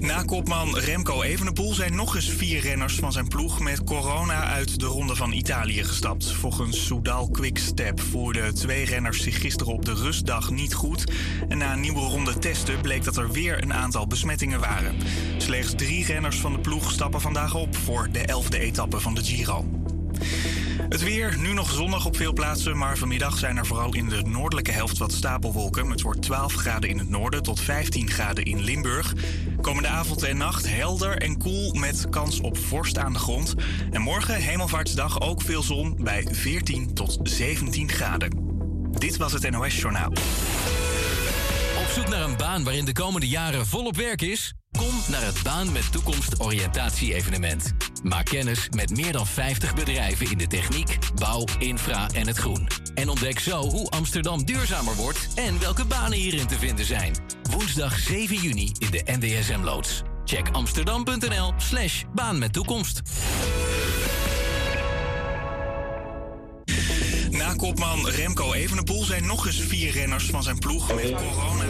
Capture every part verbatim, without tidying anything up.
Na kopman Remco Evenepoel zijn nog eens vier renners van zijn ploeg met corona uit de Ronde van Italië gestapt. Volgens Soudal Quickstep voerden twee renners zich gisteren op de rustdag niet goed. En na een nieuwe ronde testen bleek dat er weer een aantal besmettingen waren. Slechts drie renners van de ploeg stappen vandaag op voor de elfde etappe van de Giro. Het weer, nu nog zonnig op veel plaatsen, maar vanmiddag zijn er vooral in de noordelijke helft wat stapelwolken. Het wordt twaalf graden in het noorden tot vijftien graden in Limburg. Komende avond en nacht helder en koel met kans op vorst aan de grond. En morgen, Hemelvaartsdag, ook veel zon bij veertien tot zeventien graden. Dit was het N O S-journaal. Op zoek naar een baan waarin de komende jaren volop werk is? Kom naar het Baan met Toekomst oriëntatie-evenement. Maak kennis met meer dan vijftig bedrijven in de techniek, bouw, infra en het groen. En ontdek zo hoe Amsterdam duurzamer wordt en welke banen hierin te vinden zijn. Woensdag zeven juni in de N D S M-loods. Check amsterdam.nl slash baan met toekomst. Na kopman Remco Evenepoel zijn nog eens vier renners van zijn ploeg met corona.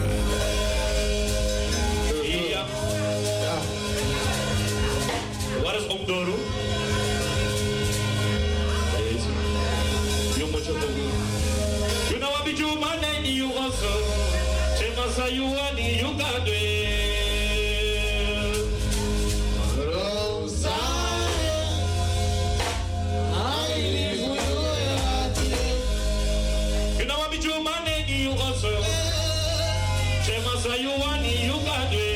Ja. Wat is Omdoro? You moet je doen. You know what you man and you also. Chemasa you and you got it. You know what you man and you also. Chemasa you and you got it.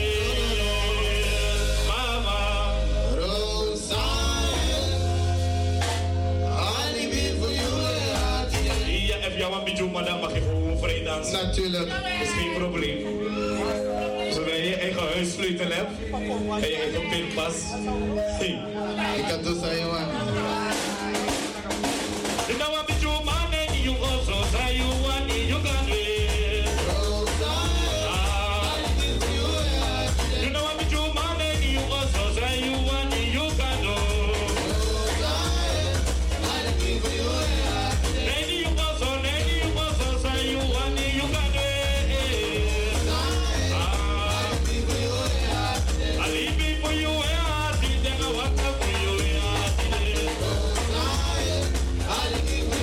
Maar mag je gewoon vrij dansen. Natuurlijk. Dat is geen probleem. Zodat je je eigen huissleutel hebt en je eigen pinpas. Hey. Ik kan dus aan jou aan. You know what you man and you also say you want it, you got it. You know what you man and you also say you want it, you got it. I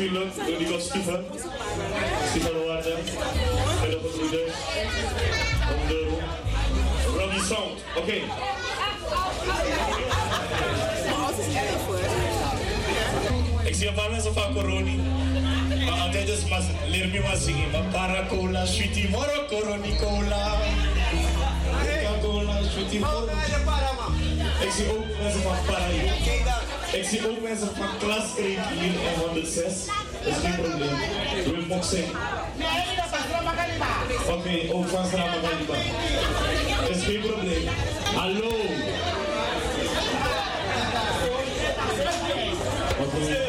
natuurlijk door die god Steven. Steven Waarden. En de broeders. Om de Robbie Sound. Oké. Okay. Ik zie een paar mensen van Coroni. Maar altijd is maar leer me maar zingen. Maar paracola, sweetie, moro, coroni, cola. Coca-Cola, sweetie, moro. Ik zie ook mensen van Parai. Ik zie ook mensen van klas hier en honderdzes. Dat is geen probleem. Wil ik ook zeggen. Oké, okay, ook van Strama Galiba. Dat is geen probleem. Hallo. Oké. Okay.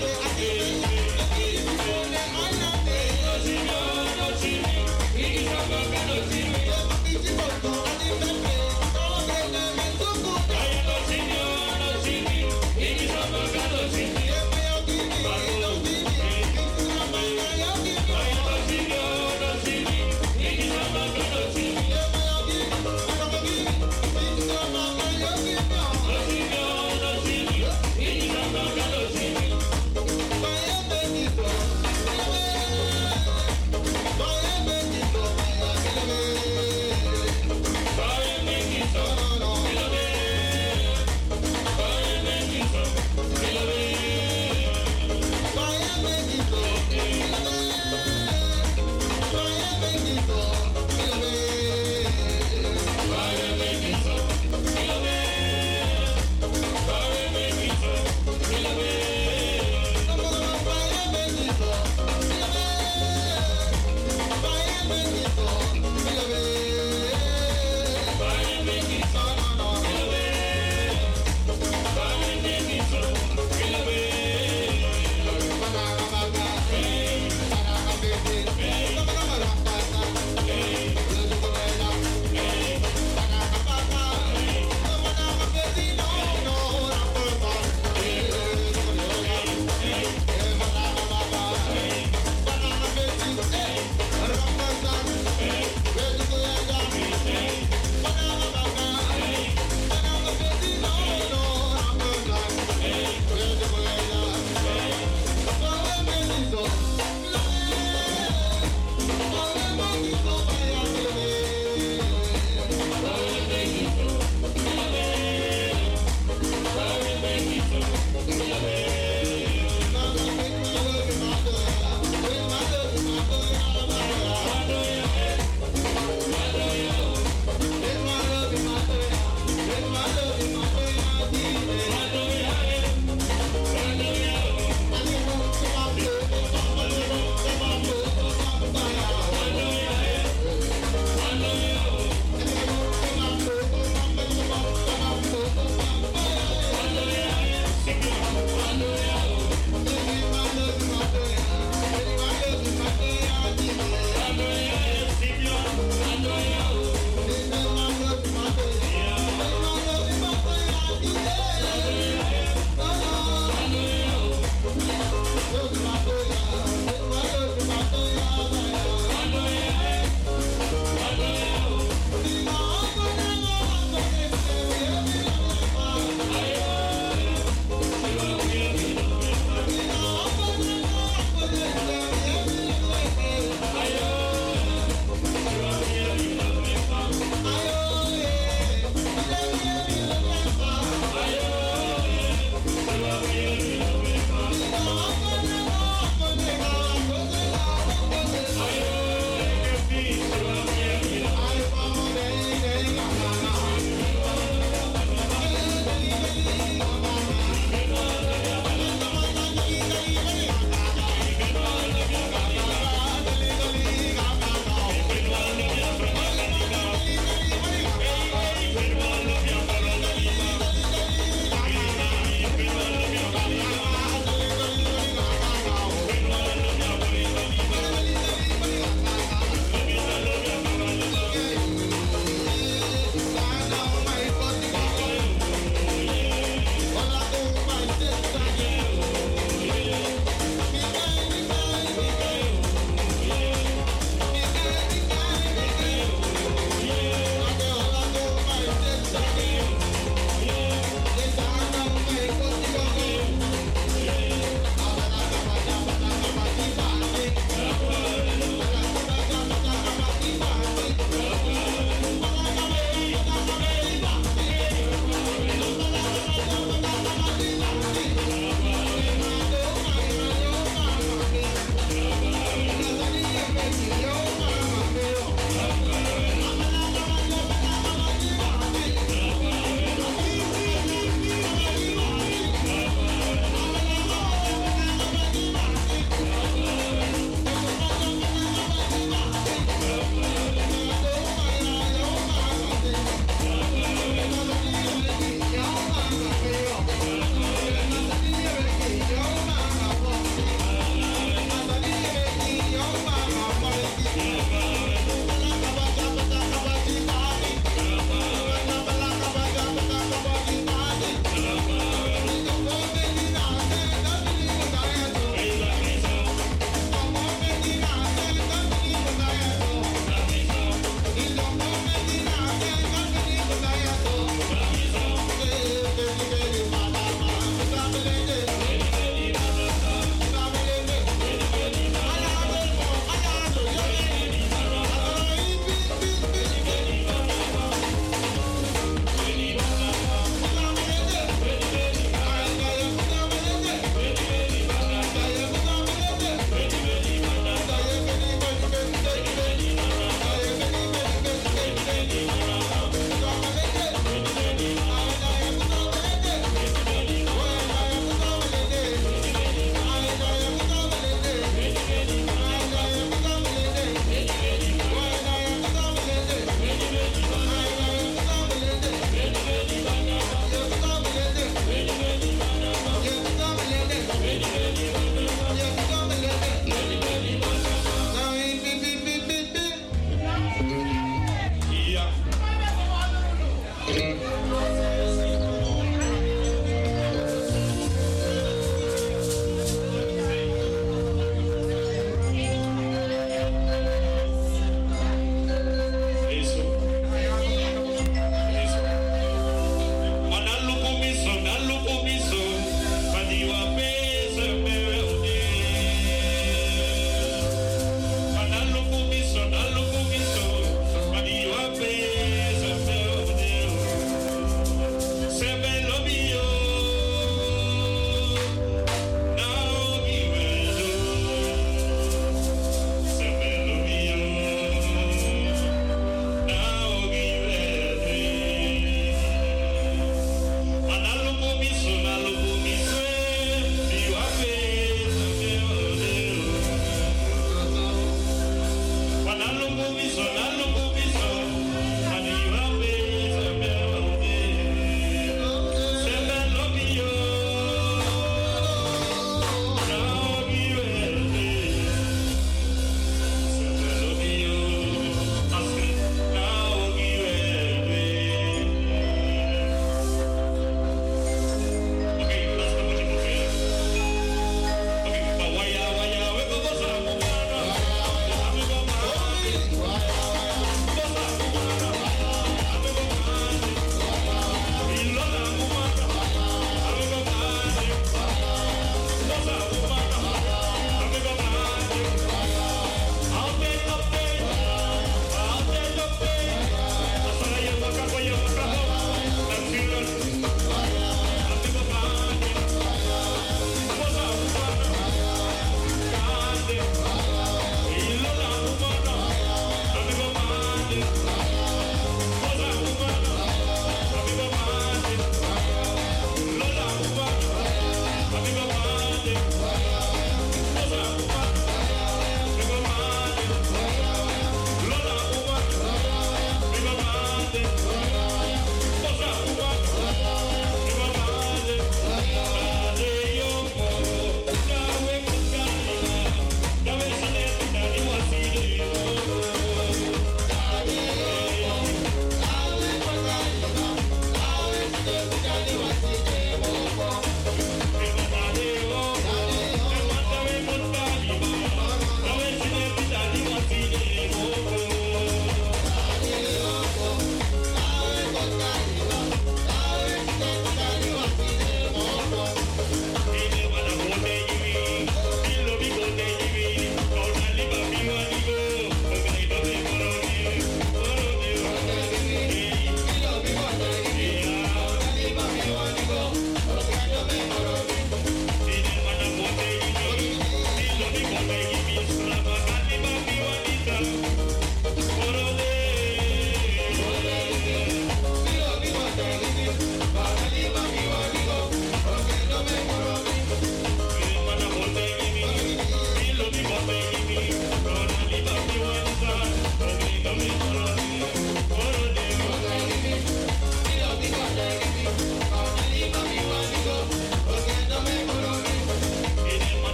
Thank you.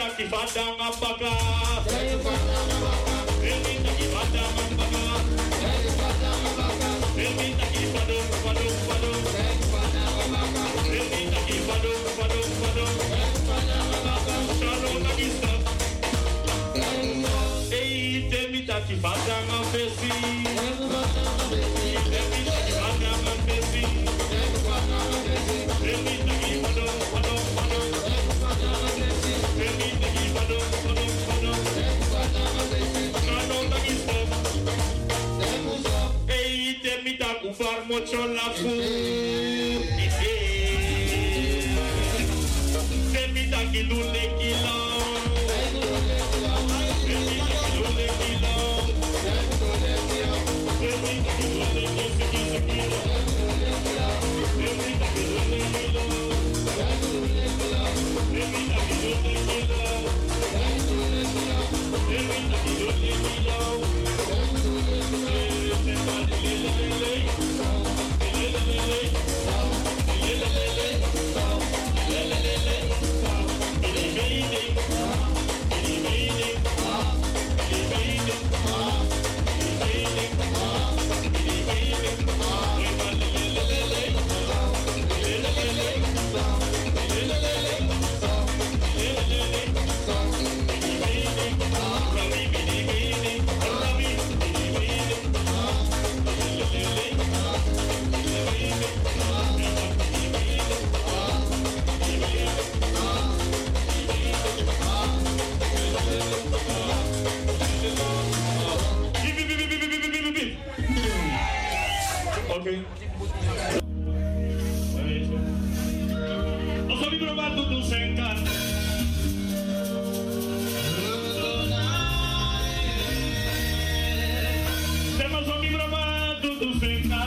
taki fadang apaka. Elmi taki fadang apaka. Elmi taki fadong fadong fadong. Elmi taki fadong fadong fadong. Shalom taki stop. Hey, temi taki fadang apesi. Temi taki fadang apesi. Elmi taki fadong fadong fadong. Elmi taki fadong fadong fadong. Shalom taki stop. Hey, temi taki far mucho la fu. Temi taki lule kilo. Okay. Os amigos do do Senhor. Temos um amigo amado do Senhor.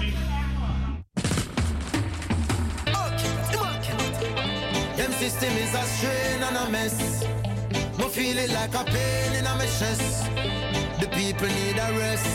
Ruby. Them system is a strain and a mess. Me feel it like a pain in my chest. The people need a rest.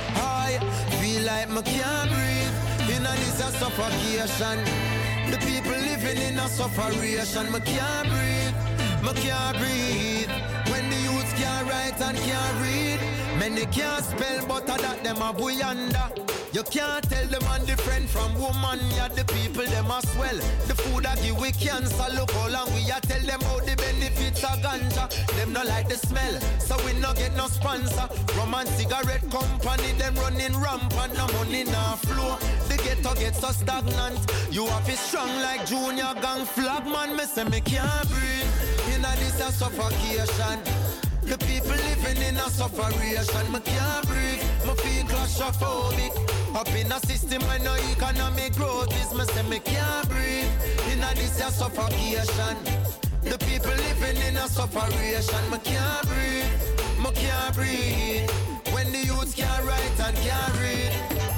I feel like me can't breathe. In a this a suffocation. The people living in a sufferation. Me can't breathe. Me can't breathe. When the youths can't write and can't read. Many can't spell, but I that them a boy under. You can't tell the man different from woman. Yeah, the people them as well. The food that give we cancer, look all and we a tell them how the benefits of ganja. Them not like the smell, so we no get no sponsor. Rum and cigarette company, them running rampant, no money no flow. The ghetto get so stagnant. You have it strong like junior gang flag man. Me say me can't breathe. In a this a suffocation. The people living in a sufferation. Me can't breathe. Me feel claustrophobic. Up in a system where no economic growth is. Me say me can't breathe. In a this a suffocation. The people living in a sufferation. Me can't breathe. Me can't breathe. When the youths can't write and can't read.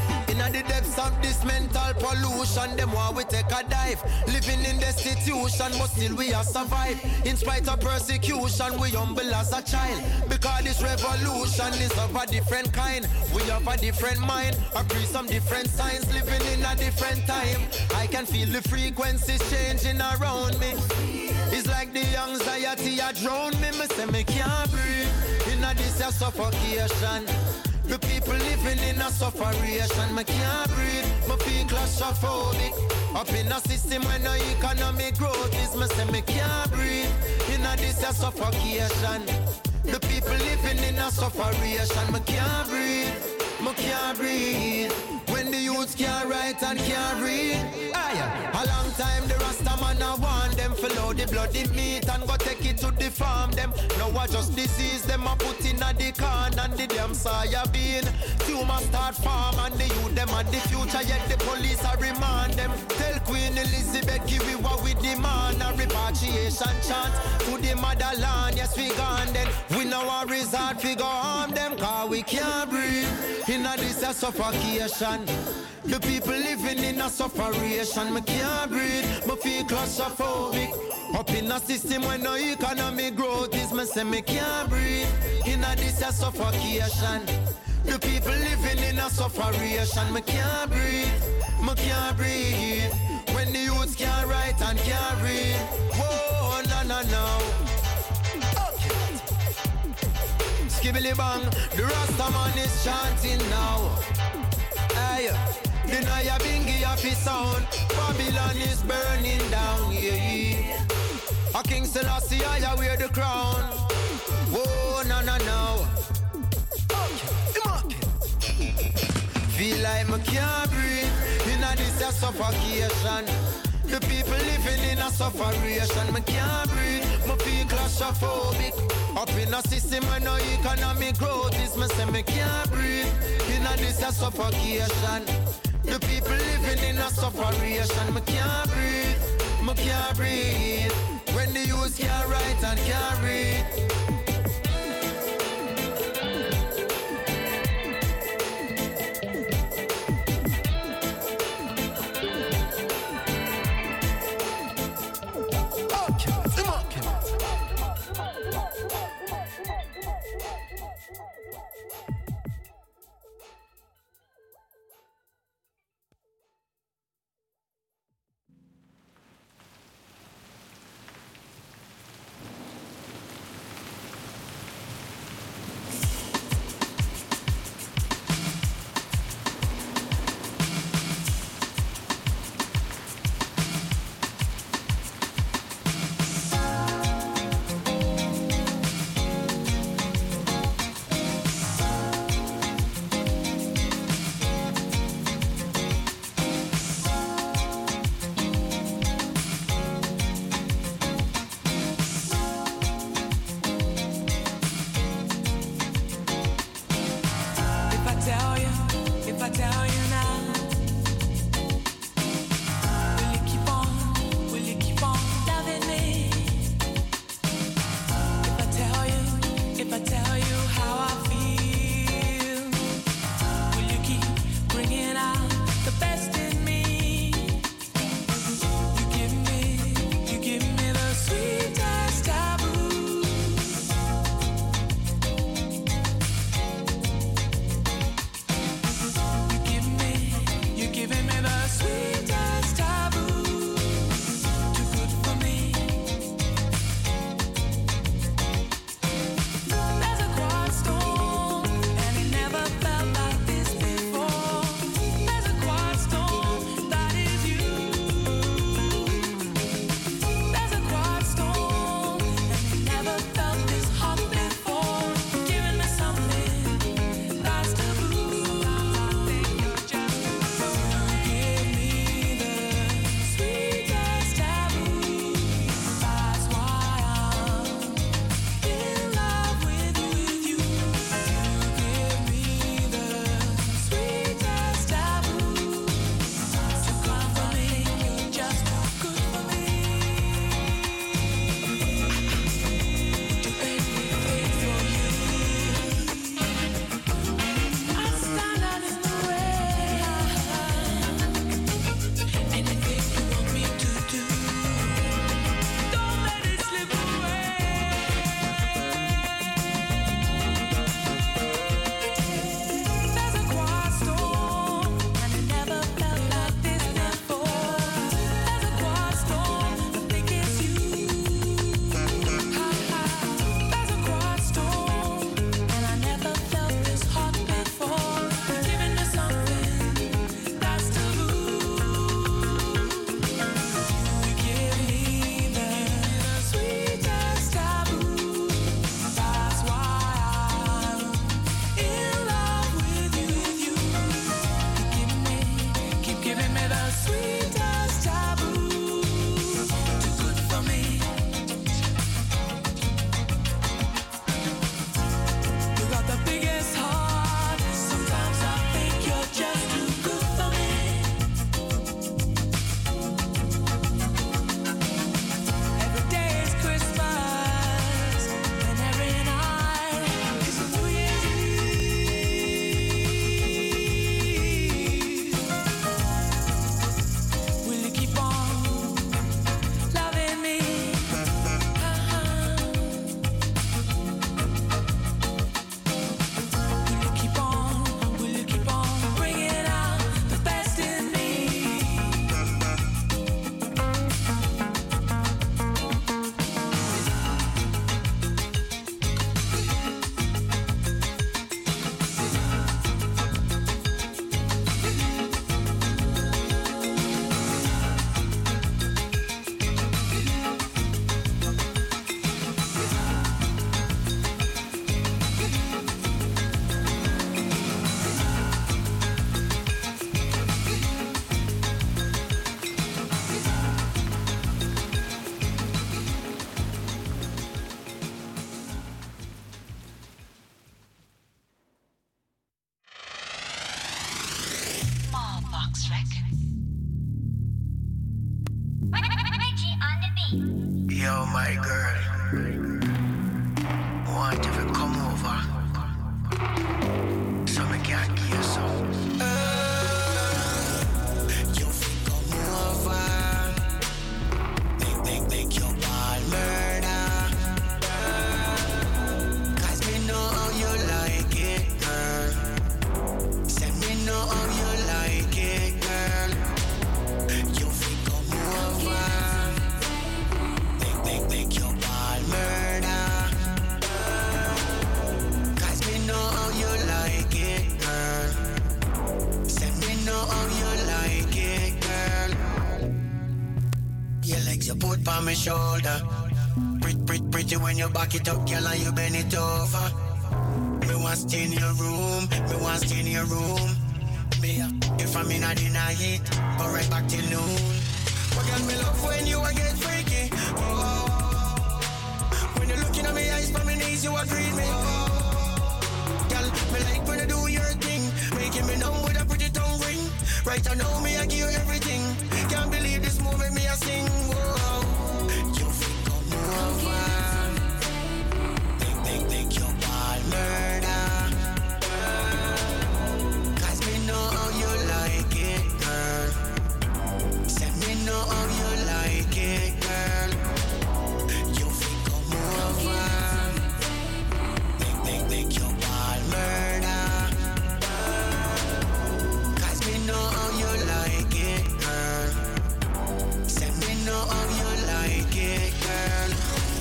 In the depths of this mental pollution, them want we take a dive. Living in destitution, but still we are survive. In spite of persecution, we humble as a child. Because this revolution is of a different kind. We have a different mind, agree some different signs. Living in a different time. I can feel the frequencies changing around me. It's like the anxiety a drown me. Me say me can't breathe. In a this a suffocation. The people living in a sufferation. Me can't breathe, me feel claustrophobic. Up in a system where no economic growth is. Me say me can't breathe. In a this a suffocation. The people living in a sufferation. Me can't breathe, me can't breathe. When the youths can't write and can't read. Aye, a long time the Rasta man a want them follow the bloody meat and go take it to the farm them. Now I just disease them a put in a the can and the damn soya bean. Tumor start farm and the youth them at the future yet the police a remand them. Tell Queen Elizabeth give we what we demand. A repatriation chant to the motherland. Yes we gone then. We know our resort figure harm them cause we can't breathe. In a this a suffocation. The people living in a sufferation. Me can't breathe, me feel claustrophobic. Up in a system where no economic growth is. Me say me can't breathe. In a this a suffocation. The people living in a sufferation. Me can't breathe, me can't breathe. When the youths can't write and can't read. Whoa, no, no, no. Skibbly bang, the Rasta man is chanting now. Hey, the Naya Bingi of his sound. Babylon is burning down, yeah. A King Selassie, I wear the crown. Whoa, no, no, no. Feel like me can't breathe. In a this a suffocation. The people living in a sufferation. Me can't breathe, me feel claustrophobic. Up in a system where no economic growth is. Me say me can't breathe. In a this a suffocation. The people living in a sufferation. Me can't breathe, me can't breathe. When the youths can't write and can't read. giving me the sweetest taboo. Too good for me. You got the biggest heart. Sometimes I think you're just too good for me. Every day is Christmas, and every night is New Year's Eve. Will you keep on loving me? Uh-huh. Will you keep on, will you keep on bringing out the best in me? Smallbox record. Reggie on the beat. Yo, my girl, want you to come over so me can give you some. You fi come over, make, make, make your ball murder. Cause me know how you like it, girl. Say me know how you like it, girl. You fi come over, make, make, make your ball murder. Cause me know how you like it, girl. Say me know how you like it, girl. Your legs you put on my shoulder. Pretty, pretty, pretty when you back it up, girl, and you bend it over. Me want stay in your room, me want stay in your room. Me uh, if I'm in a dinner heat, go right back till noon. But girl, me love when you a get freaky. Oh, when you're looking at me eyes, by my knees, you agree me. Oh, girl, me like when you do your thing, making me numb with a pretty tongue ring. Right I know me, I give you everything. Can't believe this moment me I sing. Whoa, you feel come over, make, make, make your ball murder. Cause me know how you like it, girl. Say me know how you like it, girl. You feel come over, make, make, make your ball murder. Cause me know how you like it, girl. Say me know how you like it, girl.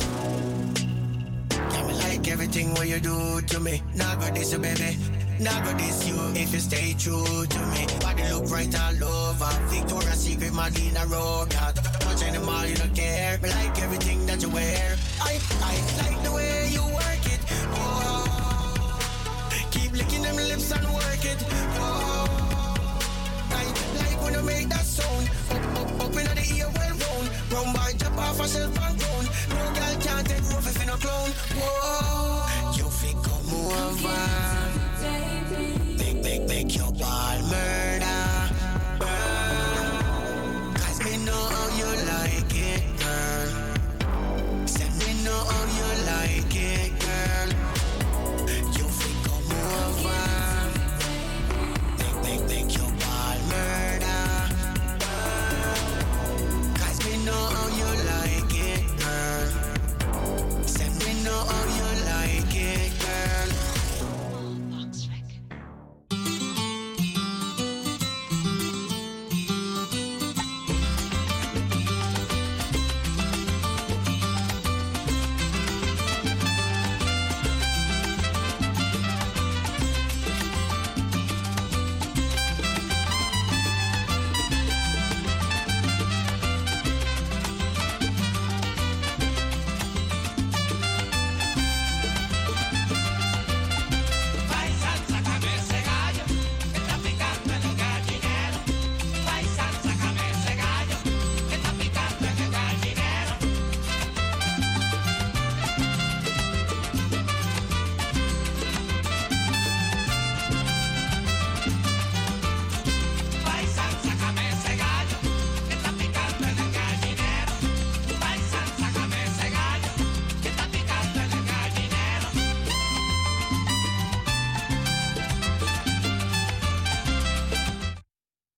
Yeah, me like everything what you do to me. Nah go this you, baby. Nah go this you if you stay true to me. Body look right all over. Victoria's Secret, Madina Road. Touch anymore, you don't care. Me like everything that you wear. I, I like the way you work it. Oh, keep licking them lips and work it. Oh, I like when you make that sound. Up, up, up in the ear, well round. Round by jump off herself and ground. No girl can't take rough if you no clown. Whoa, you feel come over.